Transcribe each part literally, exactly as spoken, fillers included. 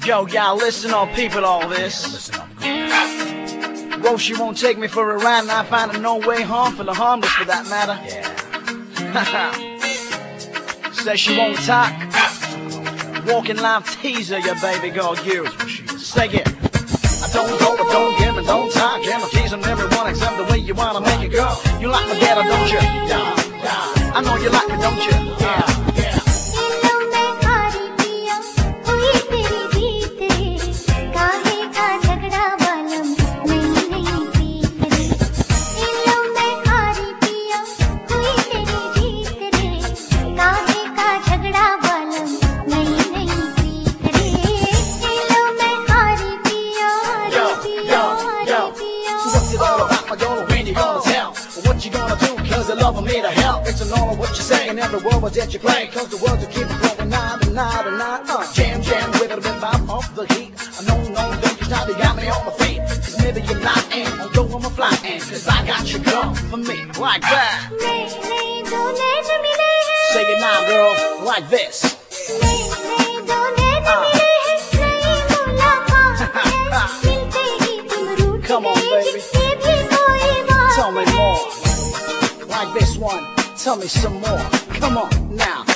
Yo, y'all listen all people, all this. Well, she won't take me for a ride, and I find her no way harmful or harmless for that matter. Yeah. Says she won't talk. Walking live teaser, your baby girl, you. Say it. I don't go, but don't give, and don't talk. Yeah, I'm teasing everyone except the way you wanna make it, girl. You like me better, don't you? Yeah, yeah. I know you like me, don't you? Yeah. Love me to help. It's an all of what you say and every word was that you play. Cause the words will keep going night and night and night. Uh, jam, jam with it, rip out off the heat. I know, no, don't you stop, you got me on my feet. Cause maybe you're not in, although I'm a fly in. Cause I got you girl for me, like that. Say it now, girl, like this. Uh. Come on, baby. Tell me more. Like this one, tell me some more. Come on now.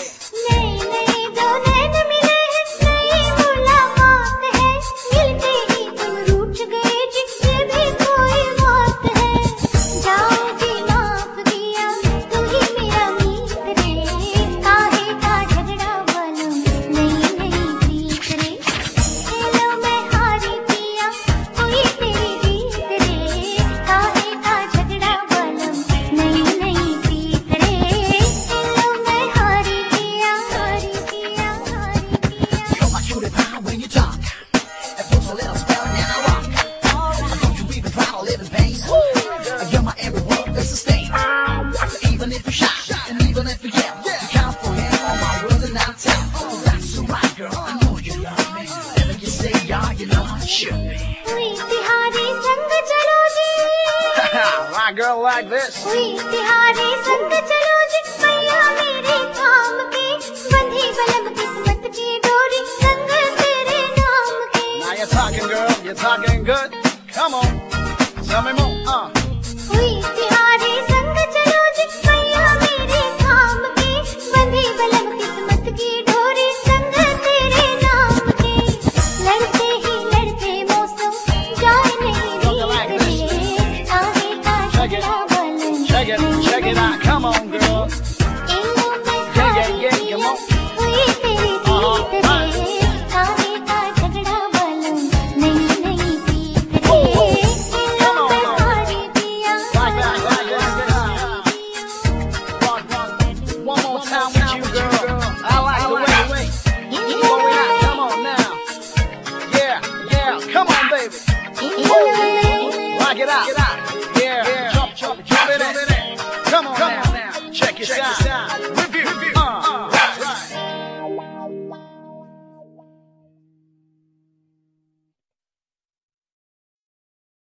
My girl like this. Now you're talking, girl. You're talking good. Come on. Tell me more. Uh. Check it, check it out, come on, girl. Yeah, yeah, yeah, come on. Uh-huh, right. Whoa, whoa. Come on, girl. Like that, like that. One more time with you, girl. I like the way. Slow it out, come on now. Yeah, yeah, come on, baby. Whoa. Rock it out. Yeah, jump, jump, jump it in. Come on, Come now. on now, check it out.